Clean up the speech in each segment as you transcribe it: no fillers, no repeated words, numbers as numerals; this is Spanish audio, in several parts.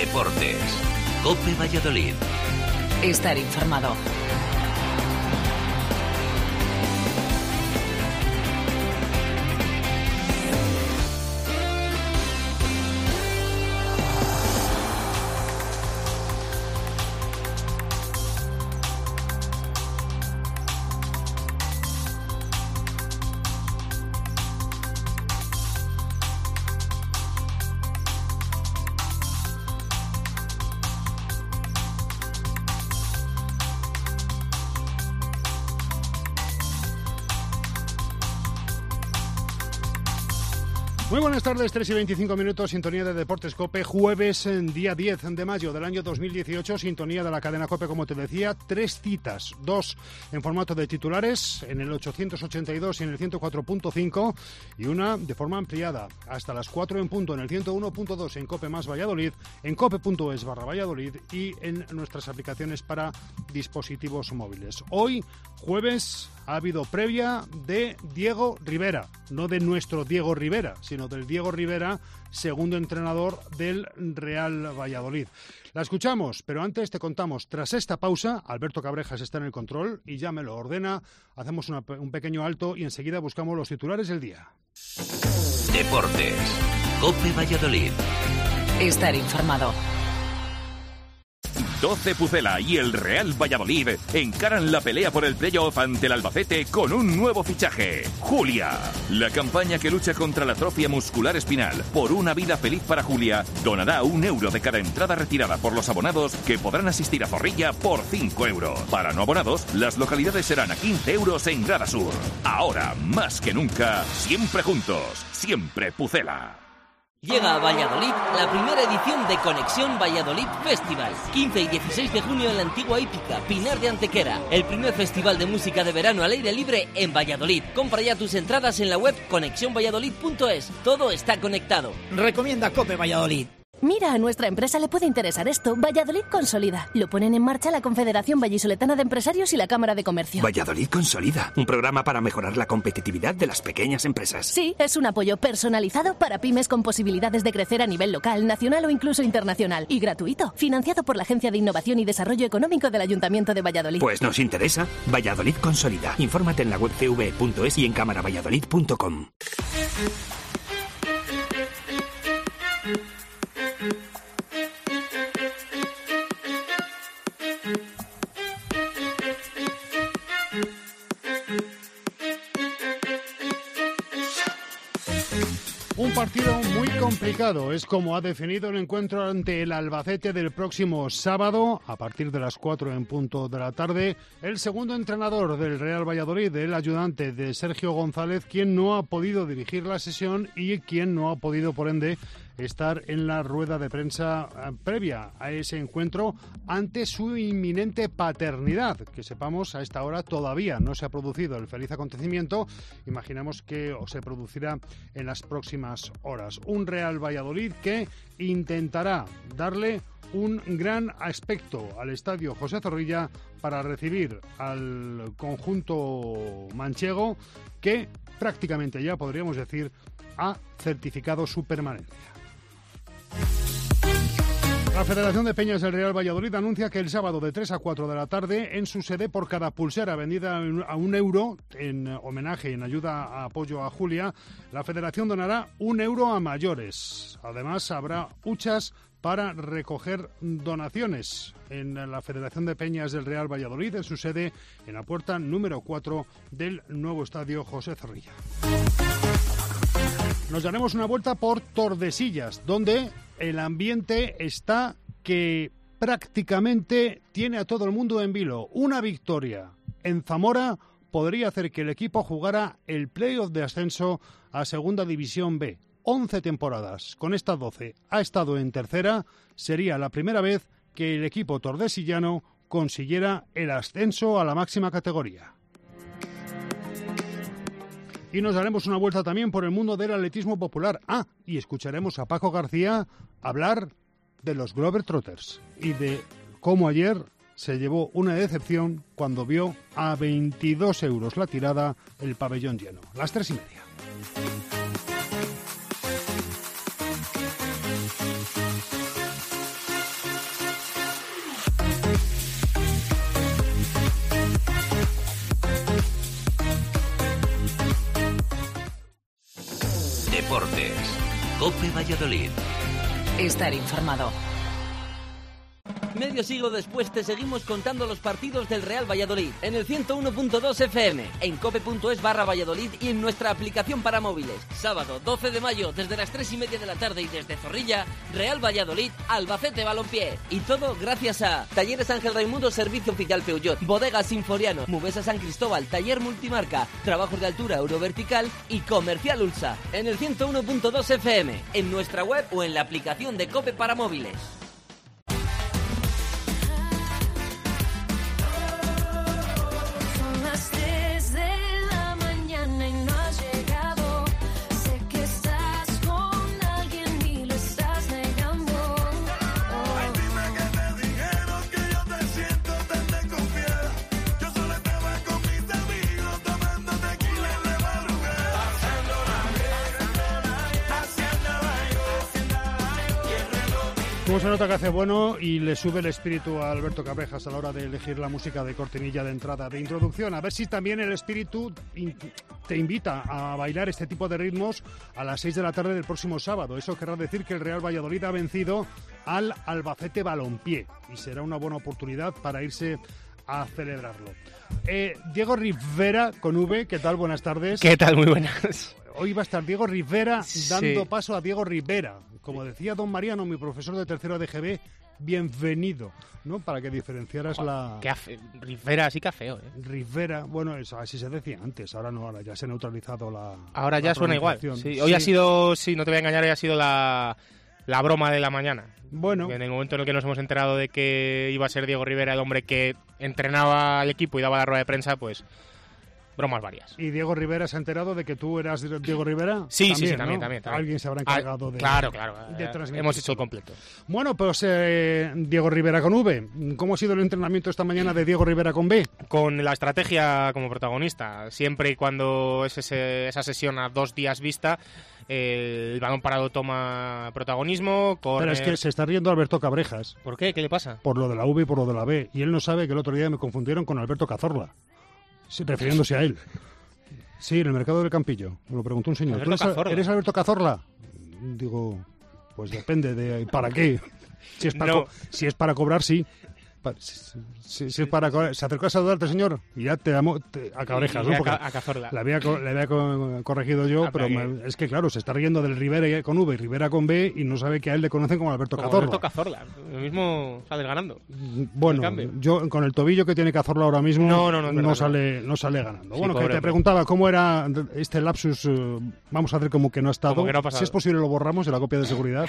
Deportes. COPE Valladolid. Estar informado. Muy buenas tardes, 3 y 25 minutos, sintonía de Deportes COPE, jueves, día 10 de mayo del año 2018, sintonía de la cadena COPE, como te decía, 3 citas, 2 en formato de titulares, en el 882 y en el 104.5, y una de forma ampliada, hasta las 4 en punto, en el 101.2 en COPE más Valladolid, en cope.es/Valladolid y en nuestras aplicaciones para dispositivos móviles. Hoy, jueves, ha habido previa de Diego Rivera, no de nuestro Diego Rivera, sino del Diego Rivera, segundo entrenador del Real Valladolid. La escuchamos, pero antes te contamos, tras esta pausa, Alberto Cabrejas está en el control y ya me lo ordena, hacemos un pequeño alto y enseguida buscamos los titulares del día. Deportes. COPE Valladolid. Estar informado. 12 Pucela y el Real Valladolid encaran la pelea por el playoff ante el Albacete con un nuevo fichaje, Julia. La campaña que lucha contra la atrofia muscular espinal por una vida feliz para Julia donará €1 de cada entrada retirada por los abonados que podrán asistir a Zorrilla por €5. Para no abonados, las localidades serán a €15 en Grada Sur. Ahora, más que nunca, siempre juntos, siempre Pucela. Llega a Valladolid la primera edición de Conexión Valladolid Festival. 15 y 16 de junio en la antigua hípica, Pinar de Antequera. El primer festival de música de verano al aire libre en Valladolid. Compra ya tus entradas en la web conexionvalladolid.es. Todo está conectado. Recomienda COPE Valladolid. Mira, a nuestra empresa le puede interesar esto. Valladolid Consolida. Lo ponen en marcha la Confederación Vallisoletana de Empresarios y la Cámara de Comercio. Valladolid Consolida. Un programa para mejorar la competitividad de las pequeñas empresas. Sí, es un apoyo personalizado para pymes con posibilidades de crecer a nivel local, nacional o incluso internacional. Y gratuito. Financiado por la Agencia de Innovación y Desarrollo Económico del Ayuntamiento de Valladolid. Pues nos interesa. Valladolid Consolida. Infórmate en la web cv.es y en cámaravalladolid.com. Un partido muy complicado, es como ha definido el encuentro ante el Albacete del próximo sábado, a partir de las 4 en punto de la tarde. El segundo entrenador del Real Valladolid, el ayudante de Sergio González, quien no ha podido dirigir la sesión y quien no ha podido, por ende, estar en la rueda de prensa previa a ese encuentro ante su inminente paternidad, que sepamos a esta hora todavía no se ha producido el feliz acontecimiento, imaginamos que se producirá en las próximas horas. Un Real Valladolid que intentará darle un gran aspecto al estadio José Zorrilla para recibir al conjunto manchego que prácticamente ya podríamos decir ha certificado su permanencia. La Federación de Peñas del Real Valladolid anuncia que el sábado de 3 a 4 de la tarde, en su sede, por cada pulsera vendida a €1 en homenaje y en ayuda a apoyo a Julia, la Federación donará €1 a mayores. Además, habrá huchas para recoger donaciones en la Federación de Peñas del Real Valladolid, en su sede, en la puerta número 4 del nuevo estadio José Zorrilla. Nos daremos una vuelta por Tordesillas, donde el ambiente está que prácticamente tiene a todo el mundo en vilo. Una victoria en Zamora podría hacer que el equipo jugara el playoff de ascenso a Segunda División B. 11 temporadas. Con estas 12 ha estado en tercera. Sería la primera vez que el equipo tordesillano consiguiera el ascenso a la máxima categoría. Y nos daremos una vuelta también por el mundo del atletismo popular. Y escucharemos a Paco García hablar de los Globetrotters y de cómo ayer se llevó una decepción cuando vio a 22 euros la tirada el pabellón lleno. Las 3:30. COPE Valladolid. Estar informado. Medio siglo después te seguimos contando los partidos del Real Valladolid en el 101.2 FM, en cope.es/Valladolid y en nuestra aplicación para móviles. Sábado 12 de mayo desde las 3:30 de la tarde y desde Zorrilla, Real Valladolid, Albacete Balompié. Y todo gracias a Talleres Ángel Raimundo, Servicio Oficial Peugeot, Bodegas Sinforiano, Mubesa San Cristóbal, Taller Multimarca, Trabajos de Altura Eurovertical y Comercial Ulsa. En el 101.2 FM, en nuestra web o en la aplicación de Cope para móviles. Cómo se nota que hace bueno y le sube el espíritu a Alberto Cabrejas a la hora de elegir la música de cortinilla de entrada, de introducción. A ver si también el espíritu te invita a bailar este tipo de ritmos a las 6 de la tarde del próximo sábado. Eso querrá decir que el Real Valladolid ha vencido al Albacete Balompié y será una buena oportunidad para irse a celebrarlo. Diego Rivera con V, ¿qué tal? Buenas tardes. ¿Qué tal? Muy buenas. Hoy va a estar Diego Rivera dando Sí. paso a Diego Rivera. Como decía don Mariano, mi profesor de tercero de GB, bienvenido, ¿no? Para que diferenciaras la... Rivera sí que feo, ¿eh? Rivera, bueno, eso así se decía antes, ahora no, ahora ya se ha neutralizado la... Ahora ya la suena igual. pronunciación. Sí. Hoy ha sido, sí, no te voy a engañar, hoy ha sido la broma de la mañana. Bueno. En el momento en el que nos hemos enterado de que iba a ser Diego Rivera el hombre que entrenaba al equipo y daba la rueda de prensa, pues... bromas varias. ¿Y Diego Rivera se ha enterado de que tú eras Diego Rivera? Sí, ¿no? también. Alguien se habrá encargado de... Claro. de transmitir. Hemos hecho el completo. Bueno, pues Diego Rivera con V. ¿Cómo ha sido el entrenamiento esta mañana de Diego Rivera con B? Con la estrategia como protagonista. Siempre y cuando es esa sesión a 2 días vista, el balón parado toma protagonismo. Pero es que se está riendo Alberto Cabrejas. ¿Por qué? ¿Qué le pasa? Por lo de la V y por lo de la B. Y él no sabe que el otro día me confundieron con Alberto Cazorla. Sí, refiriéndose a él. Sí, en el mercado del Campillo. Me lo preguntó un señor. Alberto ¿Eres Alberto Cazorla? Digo, pues depende de para qué. Si es para cobrar, sí. Si es para cobrar. Se acercó a saludarte, señor, y ya te amo a Cabrejas, ¿no? Porque a Cazorla. le había corregido yo, pero es que claro, se está riendo del Rivera con V y Rivera con B y no sabe que a él le conocen como Alberto Cazorla. Alberto Cazorla. Lo mismo sales ganando. Bueno, yo con el tobillo que tiene Cazorla ahora mismo no sale ganando. Sí, bueno, pobre, que te preguntaba cómo era este lapsus, vamos a hacer como que no ha estado. Como que no ha pasado. Si es posible lo borramos de la copia de seguridad.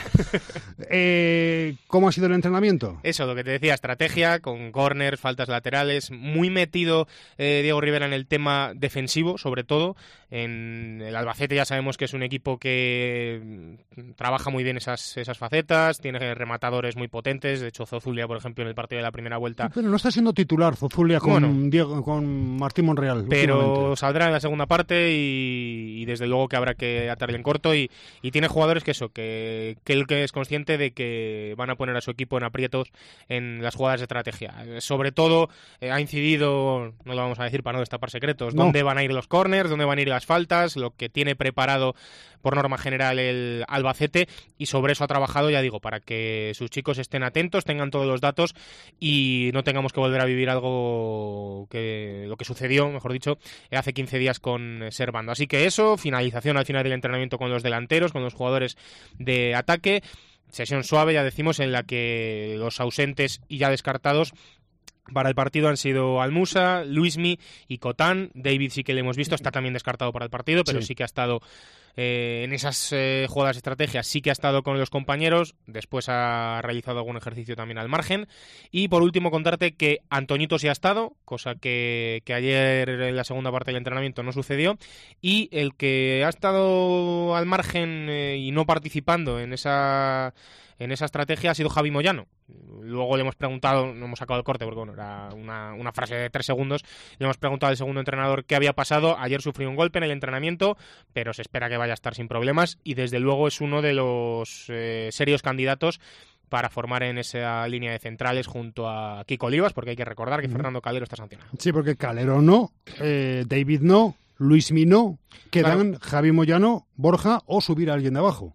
¿Cómo ha sido el entrenamiento? Eso, lo que te decía, estrategia con corners, faltas laterales, muy metido Diego Rivera en el tema defensivo, sobre todo. En el Albacete ya sabemos que es un equipo que trabaja muy bien esas facetas, tiene rematadores muy potentes, de hecho Zozulia, por ejemplo, en el partido de la primera vuelta... Pero no está siendo titular Zozulia con Martín Monreal. Pero saldrá en la segunda parte y desde luego que habrá que atarle en corto y tiene jugadores que él que es consciente de que van a poner a su equipo en aprietos en las jugadas de estrategia. Sobre todo ha incidido, no lo vamos a decir para no destapar secretos, dónde van a ir los corners, dónde van a ir las faltas, lo que tiene preparado por norma general el Albacete, y sobre eso ha trabajado, ya digo, para que sus chicos estén atentos, tengan todos los datos y no tengamos que volver a vivir lo que sucedió, mejor dicho, hace 15 días con Servando. Así que eso, finalización al final del entrenamiento con los delanteros, con los jugadores de ataque, sesión suave, ya decimos, en la que los ausentes y ya descartados para el partido han sido Almusa, Luismi y Cotán. David sí que le hemos visto, está también descartado para el partido, pero sí que ha estado en esas jugadas de estrategia, sí que ha estado con los compañeros, después ha realizado algún ejercicio también al margen. Y por último contarte que Antoñito sí ha estado, cosa que ayer en la segunda parte del entrenamiento no sucedió, y el que ha estado al margen y no participando en esa estrategia ha sido Javi Moyano. Luego le hemos preguntado, no hemos sacado el corte porque bueno, era una frase de 3 segundos, le hemos preguntado al segundo entrenador qué había pasado. Ayer sufrió un golpe en el entrenamiento, pero se espera que vaya a estar sin problemas y desde luego es uno de los serios candidatos para formar en esa línea de centrales junto a Kiko Olivas, porque hay que recordar que Fernando Calero está sancionado. Sí, porque Calero no, David no, Luismi no, quedan claro. Javi Moyano, Borja o subir a alguien de abajo.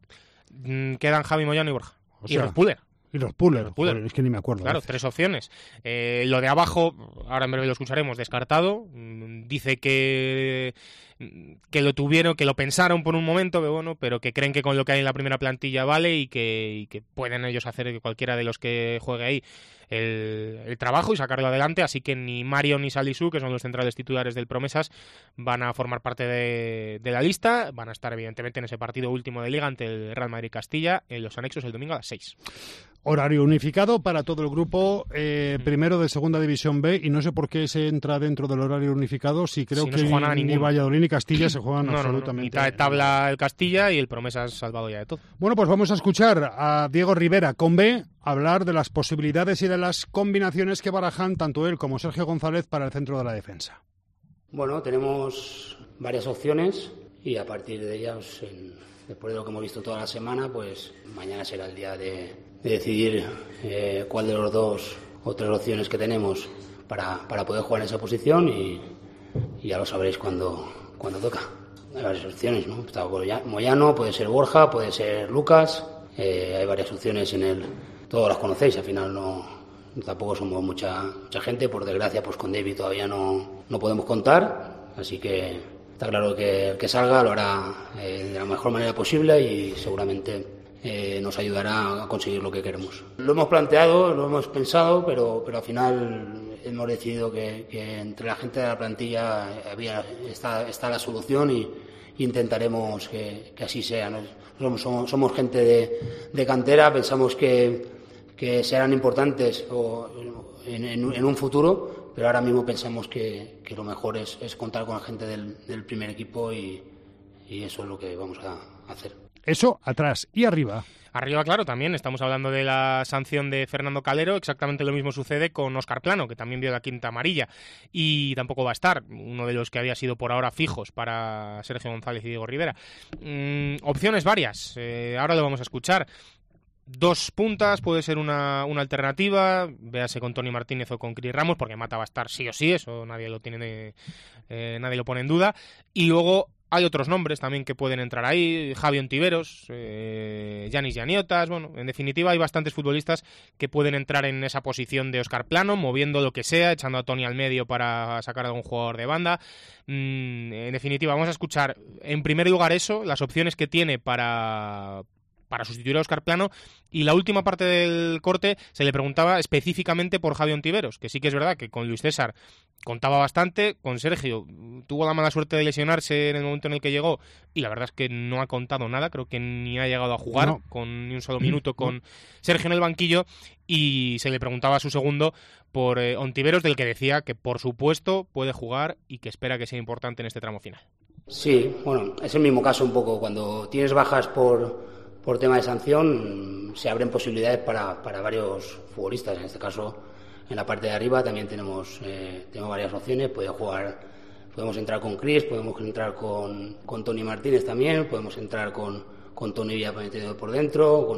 Quedan Javi Moyano y Borja. O Y sea, Ross Puller. Joder, es que ni me acuerdo. Claro, 3 opciones. Lo de abajo, ahora en breve lo escucharemos, descartado. Dice que lo tuvieron, que lo pensaron por un momento, pero que creen que con lo que hay en la primera plantilla vale y que pueden ellos hacer que cualquiera de los que juegue ahí el trabajo y sacarlo adelante, así que ni Mario ni Salisu, que son los centrales titulares del Promesas, van a formar parte de la lista, van a estar evidentemente en ese partido último de Liga ante el Real Madrid Castilla en los anexos el domingo a las 6. Horario unificado para todo el grupo primero de Segunda División B, y no sé por qué se entra dentro del horario unificado, si creo no que se juega nada ni ninguno. Valladolid ni Castilla se juegan absolutamente. Mitad de tabla el Castilla y el Promesas salvado ya de todo. Bueno, pues vamos a escuchar a Diego Rivera con B hablar de las posibilidades y de las combinaciones que barajan tanto él como Sergio González para el centro de la defensa. Bueno, tenemos varias opciones y a partir de ellas, después de lo que hemos visto toda la semana, pues mañana será el día de decidir cuál de los 2 o 3 opciones que tenemos para poder jugar en esa posición y ya lo sabréis cuando toca. Hay varias opciones, ¿no? Está Moyano, puede ser Borja, puede ser Lucas, hay varias opciones todos las conocéis, al final tampoco somos mucha gente, por desgracia pues con David todavía no podemos contar, así que está claro que el que salga lo hará de la mejor manera posible y seguramente nos ayudará a conseguir lo que queremos. Lo hemos planteado, lo hemos pensado, pero al final hemos decidido que entre la gente de la plantilla está la solución y intentaremos que así sea, ¿no? Somos gente de cantera, pensamos que serán importantes en un futuro, pero ahora mismo pensamos que lo mejor es contar con la gente del primer equipo y eso es lo que vamos a hacer. Eso atrás y arriba. Arriba, claro, también estamos hablando de la sanción de Fernando Calero. Exactamente lo mismo sucede con Óscar Plano, que también vio la quinta amarilla y tampoco va a estar, uno de los que había sido por ahora fijos para Sergio González y Diego Rivera. Opciones varias, ahora lo vamos a escuchar. 2 puntas puede ser una alternativa, véase con Toni Martínez o con Cris Ramos, porque Mata va a estar sí o sí, eso nadie lo pone en duda. Y luego hay otros nombres también que pueden entrar ahí, Javi Ontiveros, Yanis Yaniotas, bueno, en definitiva hay bastantes futbolistas que pueden entrar en esa posición de Óscar Plano, moviendo lo que sea, echando a Toni al medio para sacar a algún jugador de banda. En definitiva, vamos a escuchar en primer lugar eso, las opciones que tiene para sustituir a Óscar Plano, y la última parte del corte se le preguntaba específicamente por Javi Ontiveros, que sí que es verdad que con Luis César contaba bastante, con Sergio tuvo la mala suerte de lesionarse en el momento en el que llegó y la verdad es que no ha contado nada, creo que ni ha llegado a jugar con ni un solo minuto con Sergio en el banquillo, y se le preguntaba a su segundo por Ontiveros, del que decía que por supuesto puede jugar y que espera que sea importante en este tramo final. Sí, bueno, es el mismo caso un poco, cuando tienes bajas por tema de sanción se abren posibilidades para varios futbolistas. En este caso, en la parte de arriba también tenemos varias opciones. Podemos entrar con Cris, podemos entrar con Toni Martínez también, podemos entrar con Toni Villametido por dentro.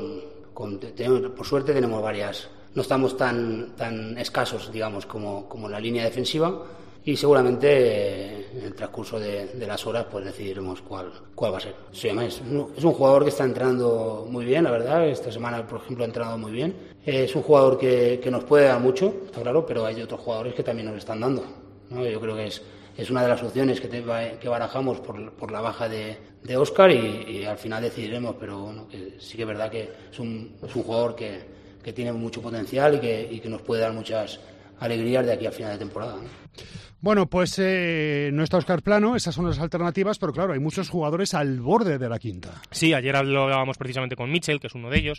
Por suerte tenemos varias. No estamos tan escasos, digamos, como la línea defensiva. Y seguramente en el transcurso de las horas pues decidiremos cuál va a ser. Sí, además, es un jugador que está entrenando muy bien, la verdad. Esta semana, por ejemplo, ha entrenado muy bien. Es un jugador que nos puede dar mucho, está claro, pero hay otros jugadores que también nos están dando, ¿no? Yo creo que es una de las opciones que barajamos por la baja de Óscar y al final decidiremos, pero bueno, que sí que es verdad que es un jugador que tiene mucho potencial y que nos puede dar muchas alegrías de aquí al final de temporada, ¿no? Bueno, pues no está Óscar Plano, esas son las alternativas, pero claro, hay muchos jugadores al borde de la quinta. Sí, ayer lo hablábamos precisamente con Mitchell, que es uno de ellos,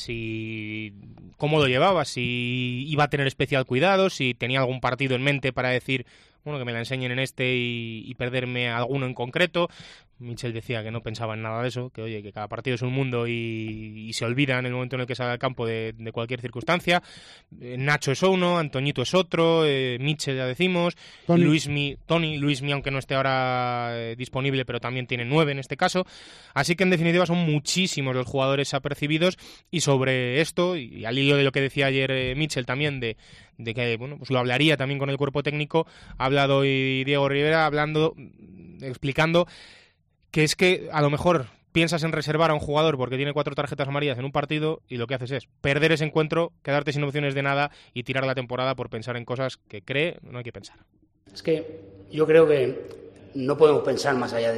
cómo lo llevaba, si iba a tener especial cuidado, si tenía algún partido en mente para decir, bueno, que me la enseñen en este y perderme alguno en concreto. Mitchell decía que no pensaba en nada de eso, que oye, que cada partido es un mundo y se olvida en el momento en el que sale al campo de cualquier circunstancia. Nacho es uno, Antoñito es otro, Mitchell ya decimos, Toni, Luismi, aunque no esté ahora disponible, pero también tiene 9 en este caso. Así que en definitiva son muchísimos los jugadores apercibidos, y sobre esto, y al hilo de lo que decía ayer Mitchell también, de que bueno, pues lo hablaría también con el cuerpo técnico, ha hablado hoy Diego Rivera explicando que es que a lo mejor piensas en reservar a un jugador porque tiene 4 tarjetas amarillas en un partido y lo que haces es perder ese encuentro, quedarte sin opciones de nada y tirar la temporada por pensar en cosas que no hay que pensar. Es que yo creo que no podemos pensar más allá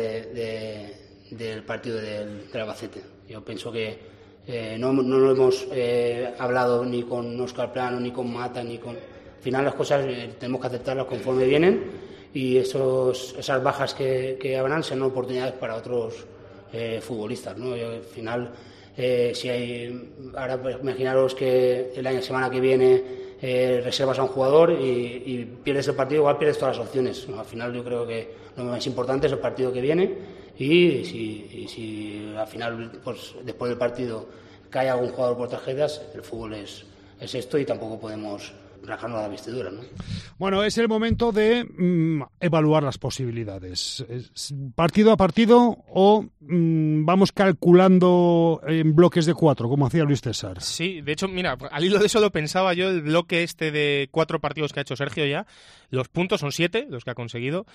del partido del Albacete. Yo pienso que no lo hemos hablado ni con Óscar Plano, ni con Mata, ni con... Al final las cosas tenemos que aceptarlas conforme vienen y esas bajas que habrán serán oportunidades para otros futbolistas, ¿no? Al final, si hay... Ahora pues, imaginaros que la semana que viene reservas a un jugador y pierdes el partido, igual pierdes todas las opciones. Al final yo creo que lo más importante es el partido que viene y si al final, pues después del partido cae algún jugador por tarjetas, el fútbol es esto y tampoco podemos rajarnos la vestidura, ¿no? Bueno, es el momento de evaluar las posibilidades. ¿Partido a partido o vamos calculando en bloques de 4, como hacía Luis César? Sí, de hecho, mira, al hilo de eso lo pensaba yo, el bloque este de 4 partidos que ha hecho Sergio ya. Los puntos son 7, los que ha conseguido,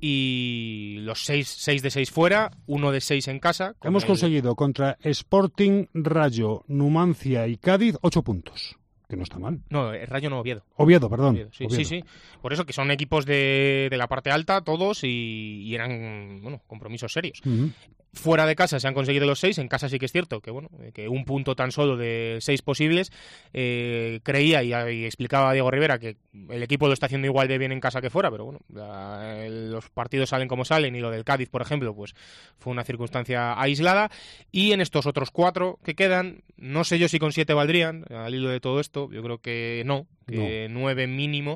y los 6 de 6 fuera, 1 de 6 en casa. Hemos conseguido contra Sporting, Rayo, Numancia y Cádiz 8 puntos. Que no está mal. No, Rayo no, Oviedo. Oviedo, perdón. Sí, Oviedo. Sí. Por eso que son equipos de la parte alta todos y eran, bueno, compromisos serios. Uh-huh. Fuera de casa se han conseguido los 6, en casa sí que es cierto que, bueno, que un punto tan solo de 6 posibles. Creía y explicaba a Diego Rivera que el equipo lo está haciendo igual de bien en casa que fuera, pero bueno, los partidos salen como salen y lo del Cádiz, por ejemplo, pues fue una circunstancia aislada. Y en estos otros 4 que quedan, no sé yo si con 7 valdrían, al hilo de todo esto, yo creo que no, que 9 mínimo.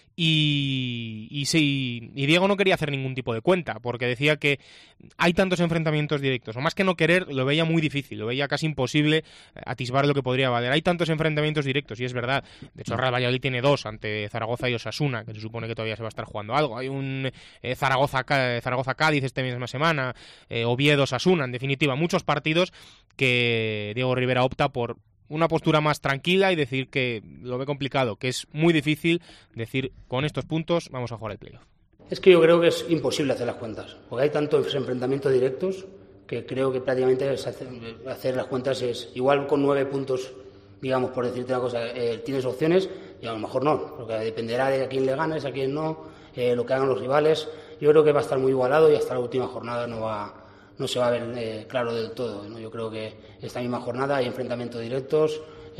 Y Diego no quería hacer ningún tipo de cuenta, porque decía que hay tantos enfrentamientos directos, o más que no querer, lo veía muy difícil, lo veía casi imposible atisbar lo que podría valer. Hay tantos enfrentamientos directos, y es verdad. De hecho, el Real Valladolid tiene 2 ante Zaragoza y Osasuna, que se supone que todavía se va a estar jugando algo. Hay un Zaragoza-Cádiz esta misma semana, Oviedo-Osasuna, en definitiva, muchos partidos que Diego Rivera opta por una postura más tranquila y decir que lo ve complicado, que es muy difícil decir con estos puntos vamos a jugar el playoff. Es que yo creo que es imposible hacer las cuentas, porque hay tantos enfrentamientos directos que creo que prácticamente hacer las cuentas es igual con 9 puntos, digamos, por decirte una cosa, tienes opciones y a lo mejor no, porque dependerá de a quién le ganes, a quién no, lo que hagan los rivales. Yo creo que va a estar muy igualado y hasta la última jornada no se va a ver claro del todo, ¿no? Yo creo que esta misma jornada hay enfrentamientos directos.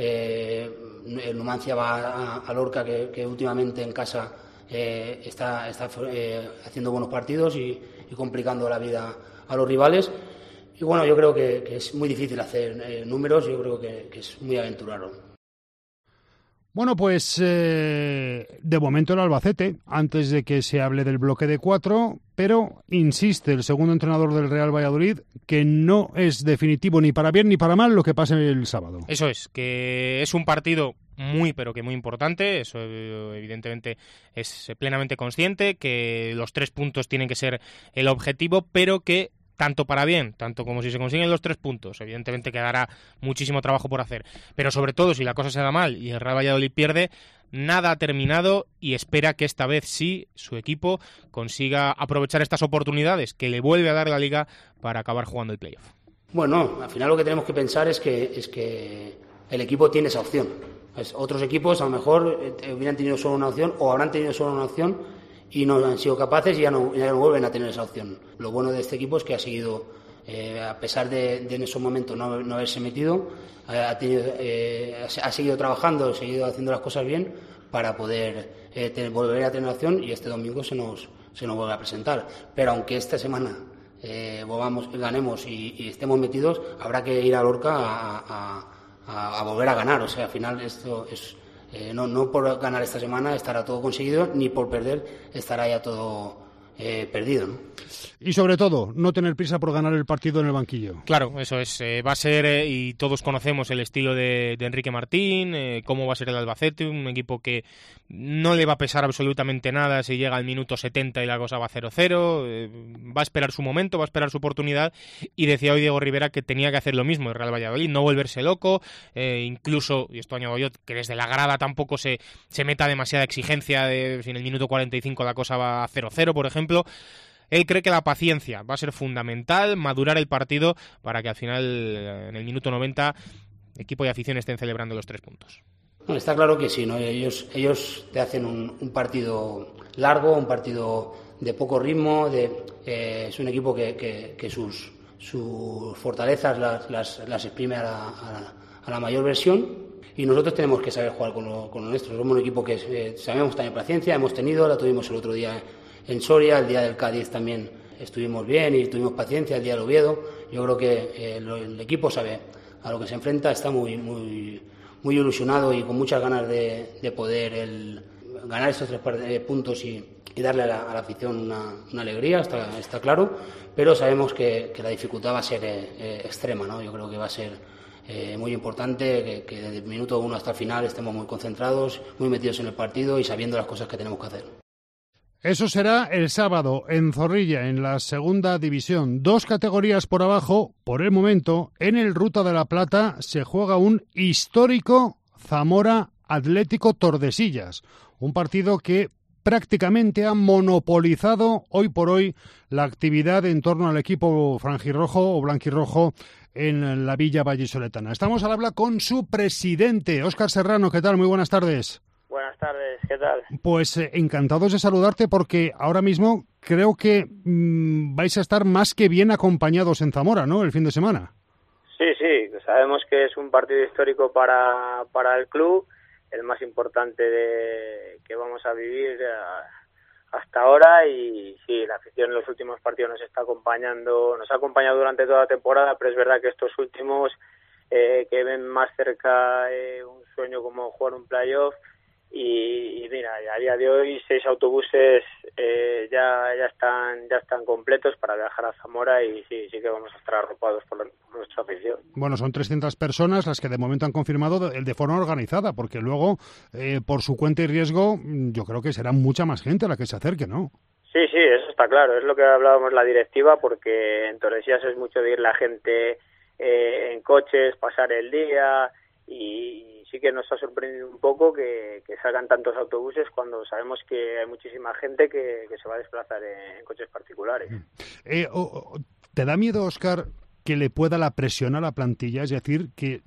El Numancia va a Lorca, que últimamente en casa está haciendo buenos partidos y complicando la vida a los rivales. Y bueno, yo creo que es muy difícil hacer números, yo creo que es muy aventurado. Bueno, pues de momento el Albacete, antes de que se hable del bloque de 4, pero insiste el segundo entrenador del Real Valladolid que no es definitivo ni para bien ni para mal lo que pase el sábado. Eso es, que es un partido muy pero que muy importante, eso evidentemente es plenamente consciente, que los 3 puntos tienen que ser el objetivo, pero que tanto para bien, tanto como si se consiguen los 3 puntos, evidentemente quedará muchísimo trabajo por hacer, pero sobre todo si la cosa se da mal y el Real Valladolid pierde, nada ha terminado y espera que esta vez sí su equipo consiga aprovechar estas oportunidades que le vuelve a dar la Liga para acabar jugando el playoff. Bueno, al final lo que tenemos que pensar es que el equipo tiene esa opción. Otros equipos a lo mejor hubieran tenido solo una opción o habrán tenido solo una opción y no han sido capaces y ya no vuelven a tener esa opción. Lo bueno de este equipo es que ha seguido, a pesar de en esos momentos no haberse metido, ha seguido trabajando, ha seguido haciendo las cosas bien para poder volver a tener opción y este domingo se nos vuelve a presentar. Pero aunque esta semana ganemos y estemos metidos, habrá que ir a Lorca a volver a ganar. O sea, al final esto es... No por ganar esta semana estará todo conseguido, ni por perder estará ya todo perdido, ¿no? Y sobre todo, no tener prisa por ganar el partido en el banquillo. Claro, eso es. Va a ser, y todos conocemos el estilo de Enrique Martín, cómo va a ser el Albacete, un equipo que no le va a pesar absolutamente nada si llega al minuto 70 y la cosa va 0-0, va a esperar su momento, va a esperar su oportunidad, y decía hoy Diego Rivera que tenía que hacer lo mismo el Real Valladolid, no volverse loco, incluso, y esto añado yo, que desde la grada tampoco se meta demasiada exigencia de si en el minuto 45 la cosa va 0-0, por ejemplo. él cree que la paciencia va a ser fundamental, madurar el partido para que al final, en el minuto 90, equipo y afición estén celebrando los 3 puntos. No, está claro que sí, ¿no? Ellos te hacen un partido largo, un partido de poco ritmo, es un equipo que sus fortalezas las exprime a la mayor versión, y nosotros tenemos que saber jugar con lo nuestro. Somos un equipo que sabemos tener paciencia, hemos tenido, la tuvimos el otro día en Soria, el día del Cádiz también estuvimos bien y tuvimos paciencia, el día del Oviedo. Yo creo que el equipo sabe a lo que se enfrenta, está muy ilusionado y con muchas ganas de poder ganar estos 3 puntos y darle a la afición una alegría, está claro, pero sabemos que la dificultad va a ser extrema, ¿no? Yo creo que va a ser muy importante que desde el minuto 1 hasta el final estemos muy concentrados, muy metidos en el partido y sabiendo las cosas que tenemos que hacer. Eso será el sábado en Zorrilla, en la segunda división. 2 categorías por abajo, por el momento, en el Ruta de la Plata se juega un histórico Zamora Atlético Tordesillas. Un partido que prácticamente ha monopolizado hoy por hoy la actividad en torno al equipo franjirrojo o blanquirrojo en la Villa Vallisoletana. Estamos al habla con su presidente, Óscar Serrano. ¿Qué tal? Muy buenas tardes. Buenas tardes, ¿qué tal? Pues encantados de saludarte porque ahora mismo creo que vais a estar más que bien acompañados en Zamora, ¿no?, el fin de semana. Sí, sabemos que es un partido histórico para el club, el más importante que vamos a vivir hasta ahora, y sí, la afición en los últimos partidos nos ha acompañado durante toda la temporada, pero es verdad que estos últimos que ven más cerca un sueño como jugar un playoff. Y mira, a día de hoy 6 autobuses ya están completos para viajar a Zamora, y sí que vamos a estar arropados por nuestra afición. Bueno, son 300 personas las que de momento han confirmado de forma organizada, porque luego, por su cuenta y riesgo, yo creo que será mucha más gente la que se acerque, ¿no? Sí, eso está claro, es lo que hablábamos la directiva, porque en Tordesillas es mucho de ir la gente en coches, pasar el día, y sí que nos ha sorprendido un poco que salgan tantos autobuses cuando sabemos que hay muchísima gente que se va a desplazar en coches particulares. ¿Te da miedo, Óscar, que le pueda la presión a la plantilla? Es decir, que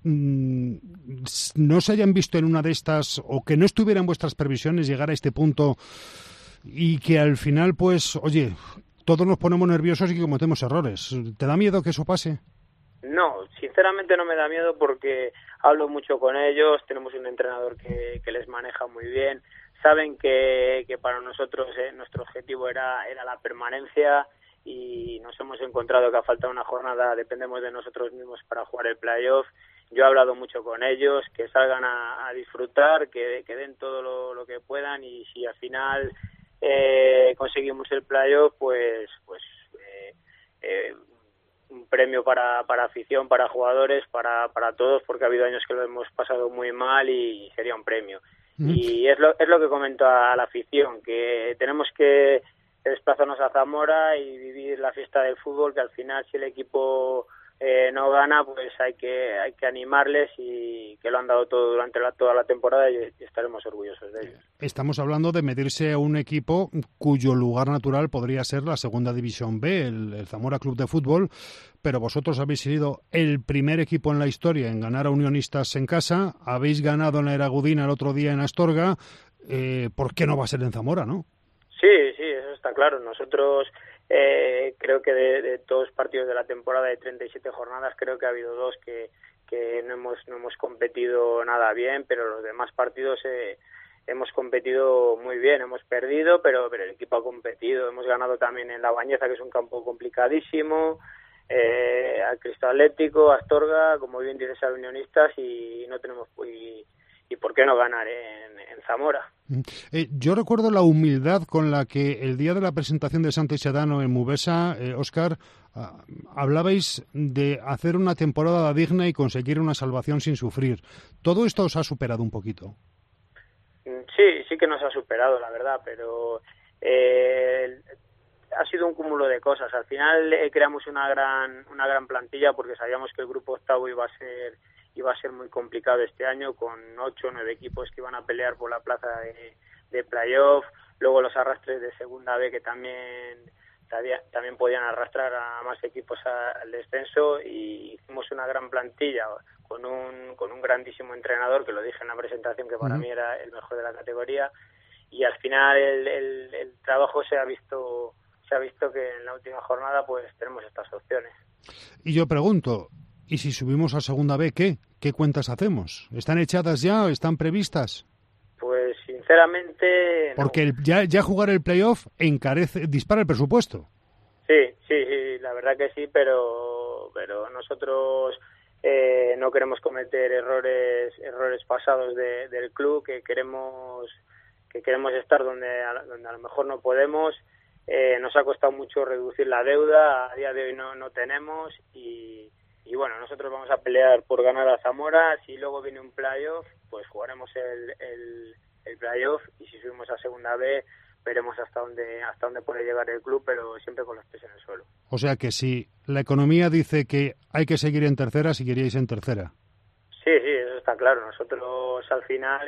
no se hayan visto en una de estas, o que no estuviera en vuestras previsiones llegar a este punto, y que al final, pues, oye, todos nos ponemos nerviosos y que cometemos errores. ¿Te da miedo que eso pase? No, sinceramente no me da miedo, porque hablo mucho con ellos, tenemos un entrenador que les maneja muy bien, saben que para nosotros nuestro objetivo era la permanencia, y nos hemos encontrado que a falta de una jornada dependemos de nosotros mismos para jugar el playoff. Yo he hablado mucho con ellos, que salgan a disfrutar, que den todo lo que puedan, y si al final conseguimos el playoff, pues un premio para afición, para jugadores, para todos, porque ha habido años que lo hemos pasado muy mal y sería un premio. Y es lo que comento a la afición, que tenemos que desplazarnos a Zamora y vivir la fiesta del fútbol, que al final, si el equipo no gana, pues hay que animarles, y que lo han dado todo durante toda la temporada, y estaremos orgullosos de ellos. Estamos hablando de medirse a un equipo cuyo lugar natural podría ser la Segunda División B, el Zamora Club de Fútbol, pero vosotros habéis sido el primer equipo en la historia en ganar a Unionistas en casa, habéis ganado en la Eragudina el otro día en Astorga. ¿Por qué no va a ser en Zamora, no? Sí, eso está claro. Nosotros creo que de todos los partidos de la temporada de 37 jornadas, creo que ha habido 2 que no hemos competido nada bien, pero los demás partidos hemos competido muy bien. Hemos perdido, pero el equipo ha competido. Hemos ganado también en La Bañeza, que es un campo complicadísimo, al Cristo Atlético, Astorga, como bien dices, a Unionistas, y no tenemos... ¿Y por qué no ganar en Zamora? Yo recuerdo la humildad con la que el día de la presentación de Santo y Sedano en Mubesa, Óscar, hablabais de hacer una temporada digna y conseguir una salvación sin sufrir. ¿Todo esto os ha superado un poquito? Sí que nos ha superado, la verdad, pero ha sido un cúmulo de cosas. Al final creamos una gran plantilla, porque sabíamos que el grupo octavo iba a ser muy complicado este año, con 8 o 9 equipos que iban a pelear por la plaza de playoff, luego los arrastres de Segunda B, que también también podían arrastrar a más equipos al descenso, y hicimos una gran plantilla con un grandísimo entrenador, que lo dije en la presentación, que para mí era el mejor de la categoría, y al final el trabajo se ha visto que en la última jornada pues tenemos estas opciones. Y yo pregunto, ¿y si subimos a Segunda B, qué? ¿Qué cuentas hacemos? ¿Están echadas ya o están previstas? Pues sinceramente... Porque ya jugar el playoff dispara el presupuesto. Sí, la verdad que sí, pero nosotros no queremos cometer errores pasados del club, que queremos estar donde a lo mejor no podemos. Nos ha costado mucho reducir la deuda, a día de hoy no tenemos, y bueno, nosotros vamos a pelear por ganar a Zamora. Si luego viene un playoff, pues jugaremos el playoff, y si subimos a Segunda B veremos hasta dónde puede llegar el club, pero siempre con los pies en el suelo. O sea que si la economía dice que hay que seguir en tercera, seguiríais en tercera. Sí, eso está claro. Nosotros al final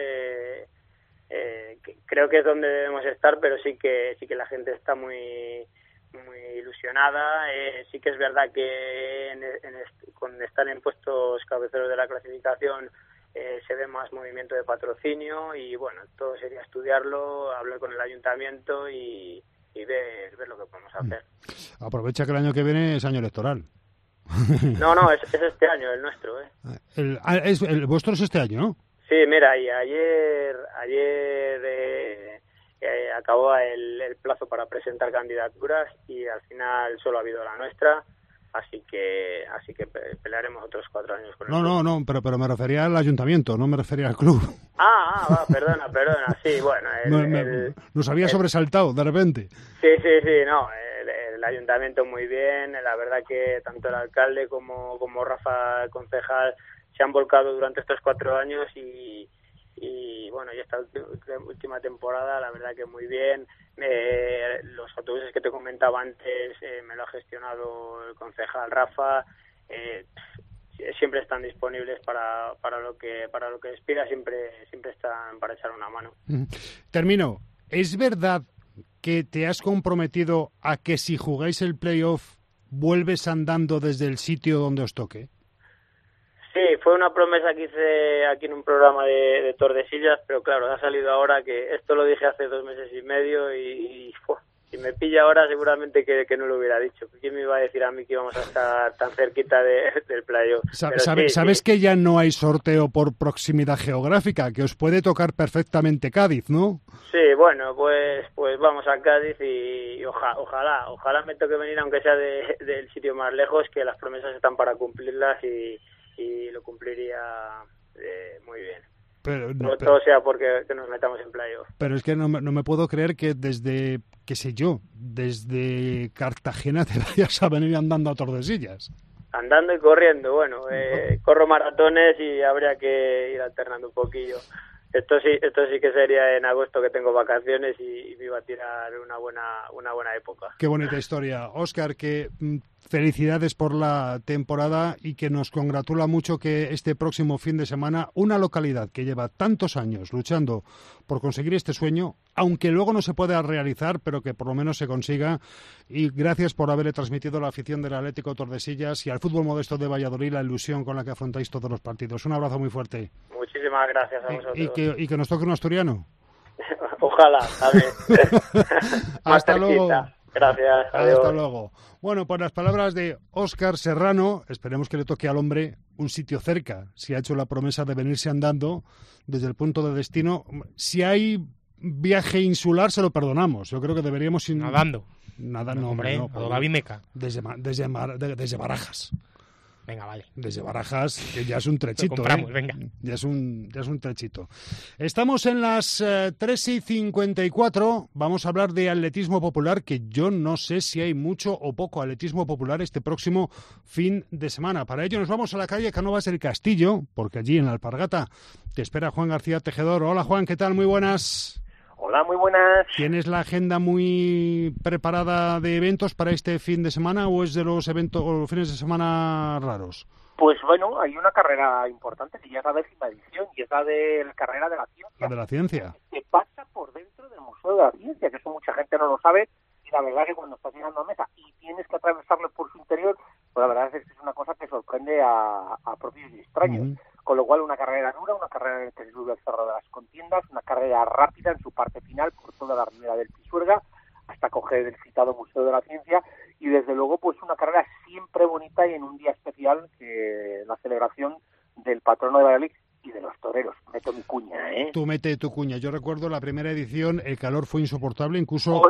creo que es donde debemos estar, pero sí que la gente está muy ilusionada. Sí que es verdad que con estar en puestos cabeceros de la clasificación se ve más movimiento de patrocinio, y bueno, todo sería estudiarlo, hablar con el ayuntamiento y ver lo que podemos hacer. Aprovecha que el año que viene es año electoral. No, es este año el nuestro. El vuestro es este año, ¿no? Sí, mira, y ayer acabó el plazo para presentar candidaturas, y al final solo ha habido la nuestra. Así que pelearemos otros 4 años con el club. No, pero me refería al ayuntamiento, no me refería al club. Perdona, sí, bueno. Nos había sobresaltado de repente. Sí, no, el ayuntamiento muy bien, la verdad que tanto el alcalde como Rafa, el concejal, se han volcado durante estos 4 años, y bueno, y esta última temporada, la verdad que muy bien. Los autobuses que te comentaba antes me lo ha gestionado el concejal Rafa. Siempre están disponibles para lo que les pida, siempre están para echar una mano. Termino. ¿Es verdad que te has comprometido a que si jugáis el playoff vuelves andando desde el sitio donde os toque? Sí, fue una promesa que hice aquí en un programa de Tordesillas, pero claro, ha salido ahora, que esto lo dije hace 2 meses y medio, y si me pilla ahora seguramente que no lo hubiera dicho. ¿Quién me iba a decir a mí que íbamos a estar tan cerquita del playoff? ¿Sabes que ya no hay sorteo por proximidad geográfica, que os puede tocar perfectamente Cádiz, no? Sí, bueno, pues vamos a Cádiz, y ojalá me toque venir, aunque sea del sitio más lejos, que las promesas están para cumplirlas, y lo cumpliría muy bien. Pero todo sea porque que nos metamos en playoff. Pero es que no me puedo creer que desde, qué sé yo, desde Cartagena te vayas a venir andando a Tordesillas. Andando y corriendo, bueno, corro maratones y habría que ir alternando un poquillo. Esto sí que sería en agosto, que tengo vacaciones, y me iba a tirar una buena época. Qué bonita historia. Óscar, que felicidades por la temporada, y que nos congratula mucho que este próximo fin de semana una localidad que lleva tantos años luchando por conseguir este sueño, aunque luego no se pueda realizar, pero que por lo menos se consiga. Y gracias por haberle transmitido a la afición del Atlético Tordesillas y al fútbol modesto de Valladolid la ilusión con la que afrontáis todos los partidos. Un abrazo muy fuerte. Muchísimas gracias a vosotros. Y que nos toque un asturiano. Ojalá, a ver. Hasta luego. Gracias. Adiós. Hasta luego. Bueno, por las palabras de Óscar Serrano, esperemos que le toque al hombre un sitio cerca. Si ha hecho la promesa de venirse andando desde el punto de destino, si hay viaje insular se lo perdonamos. Yo creo que deberíamos ir nadando. No, hombre, no. A David Meca. Desde Barajas. Venga, vale. Desde Barajas, que ya es un trechito. Lo compramos, venga. Ya es un trechito. Estamos en las 3:54. Vamos a hablar de atletismo popular, que yo no sé si hay mucho o poco atletismo popular este próximo fin de semana. Para ello nos vamos a la calle Cánovas del Castillo, porque allí en la Alpargata te espera Juan García Tejedor. Hola, Juan, ¿qué tal? Muy buenas. Hola, muy buenas. ¿Tienes la agenda muy preparada de eventos para este fin de semana, o es de los eventos o fines de semana raros? Pues bueno, hay una carrera importante que ya es la 10ª edición, y es la de la carrera de la ciencia. La de la ciencia. Que pasa por dentro del Museo de la Ciencia, que eso mucha gente no lo sabe, y y la verdad que cuando estás llegando a mesa y tienes que atravesarlo por su interior, pues la verdad es que es una cosa que sorprende a propios y extraños. Con lo cual, una carrera dura, una carrera en la que se sube al cerro de las contiendas, una carrera rápida en su parte final por toda la ribera del Pisuerga, hasta coger el citado Museo de la Ciencia, y desde luego pues una carrera siempre bonita y en un día especial, que la celebración del patrono de Valladolid y de los toreros. Meto mi cuña, ¿eh? Tú mete tu cuña. Yo recuerdo la primera edición, el calor fue insoportable, incluso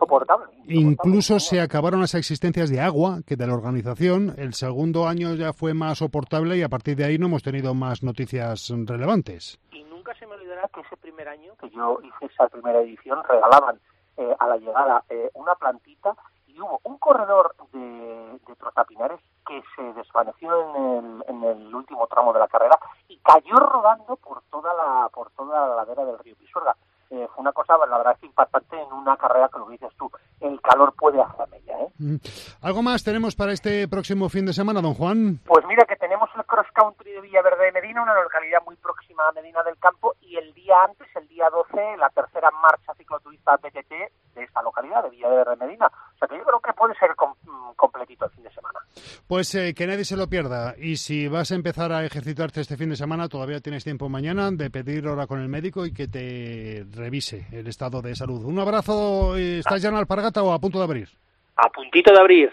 se acabaron las existencias de agua, que de la organización. El segundo año ya fue más soportable y a partir de ahí no hemos tenido más noticias relevantes. Y nunca se me olvidará que ese primer año que yo hice esa primera edición regalaban a la llegada una plantita y hubo un corredor de trotapinares que se desvaneció en el último tramo de la carrera y cayó rodando por toda la ladera del río Pisuerga. Fue una cosa, la verdad, es impactante en una carrera que lo dices tú. El calor puede hacer mella, ¿eh? ¿Algo más tenemos para este próximo fin de semana, don Juan? Pues mira que tenemos el cross country de Villaverde de Medina, una localidad muy próxima a Medina del Campo, y el día antes, el día 12, la tercera marcha cicloturista BTT de esta localidad, de Villaverde de Medina. O sea que yo creo que puede ser completito el fin de semana. Pues que nadie se lo pierda. Y si vas a empezar a ejercitarte este fin de semana, todavía tienes tiempo mañana de pedir hora con el médico y que te revise el estado de salud. Un abrazo. ¿Estás ya en Alpargata o a punto de abrir? A puntito de abrir,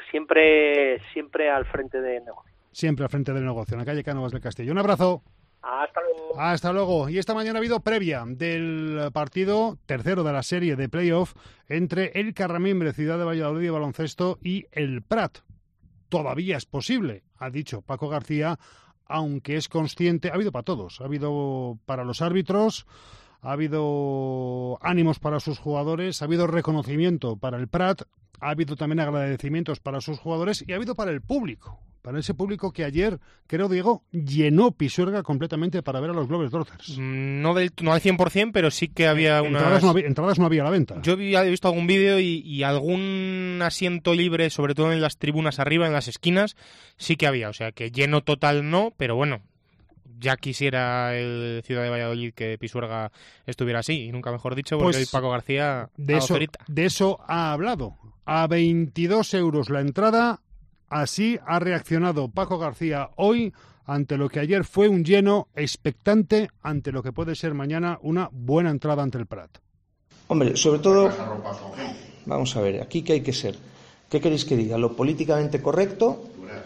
siempre al frente del negocio. Siempre al frente del negocio, en la calle Cánovas del Castillo. Un abrazo. Hasta luego. Hasta luego. Y esta mañana ha habido previa del partido tercero de la serie de playoff entre el Carramimbre, Ciudad de Valladolid de baloncesto, y el Prat. Todavía es posible, ha dicho Paco García, aunque es consciente. Ha habido para todos. Ha habido para los árbitros, ha habido ánimos para sus jugadores, ha habido reconocimiento para el Prat, ha habido también agradecimientos para sus jugadores y ha habido para el público. Para ese público que ayer, creo, Diego, llenó Pisuerga completamente para ver a los Globetrotters. No al 100%, pero sí que había entradas no había a la venta. Yo había visto algún vídeo y algún asiento libre, sobre todo en las tribunas arriba, en las esquinas, sí que había. O sea, que lleno total no, pero bueno, ya quisiera el Ciudad de Valladolid que Pisuerga estuviera así, y nunca mejor dicho, porque pues hoy Paco García de eso ha hablado. A 22 euros la entrada. Así ha reaccionado Paco García hoy ante lo que ayer fue un lleno expectante ante lo que puede ser mañana una buena entrada ante el Prat. Hombre, sobre todo, vamos a ver, aquí qué hay que ser. ¿Qué queréis que diga? ¿Lo políticamente correcto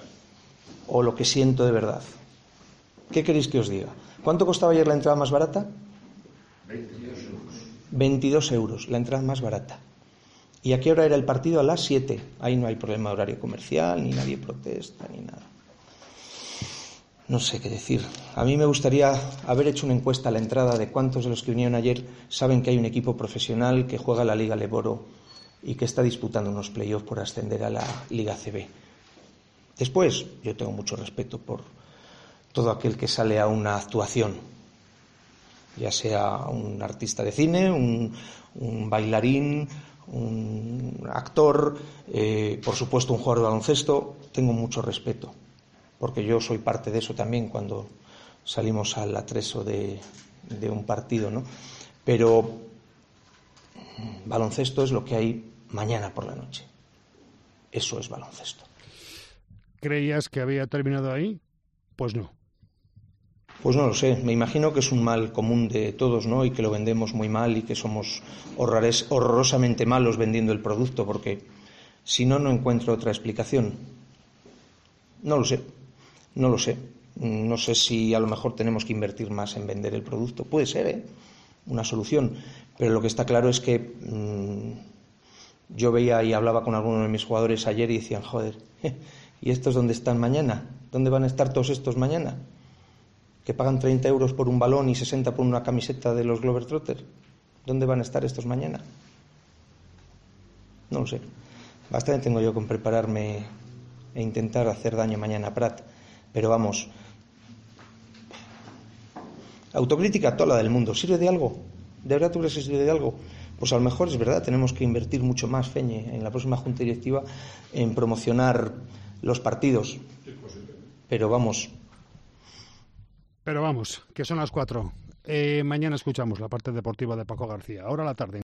o lo que siento de verdad? ¿Qué queréis que os diga? ¿Cuánto costaba ayer la entrada más barata? 22 euros, la entrada más barata. ¿Y a qué hora era el partido? A las 7. Ahí no hay problema de horario comercial, ni nadie protesta, ni nada. No sé qué decir. A mí me gustaría haber hecho una encuesta a la entrada de cuántos de los que vinieron ayer saben que hay un equipo profesional que juega la Liga Leboro y que está disputando unos playoffs por ascender a la Liga CB. Después, yo tengo mucho respeto por todo aquel que sale a una actuación, ya sea un artista de cine, un bailarín, un actor, por supuesto un jugador de baloncesto. Tengo mucho respeto, porque yo soy parte de eso también cuando salimos al atrezo de un partido, ¿no? Pero baloncesto es lo que hay mañana por la noche. Eso es baloncesto. ¿Creías que había terminado ahí? Pues no. Pues no lo sé, me imagino que es un mal común de todos, ¿no? Y que lo vendemos muy mal y que somos horrorosamente malos vendiendo el producto, porque si no, no encuentro otra explicación. No lo sé. No sé si a lo mejor tenemos que invertir más en vender el producto. Puede ser, una solución. Pero lo que está claro es que yo veía y hablaba con algunos de mis jugadores ayer y decían, joder, ¿y estos dónde están mañana? ¿Dónde van a estar todos estos mañana? Que pagan 30 euros por un balón y 60 por una camiseta de los Globetrotters. ¿Dónde van a estar estos mañana? No lo sé. Bastante tengo yo con prepararme e intentar hacer daño mañana a Prat. Pero vamos, autocrítica toda la del mundo. ¿Sirve de algo? ¿De verdad tú crees que sirve de algo? Pues a lo mejor es verdad, tenemos que invertir mucho más, Feñe, en la próxima junta directiva en promocionar los partidos. Pero vamos, que son las 4. Mañana escuchamos la parte deportiva de Paco García. Ahora a la tarde.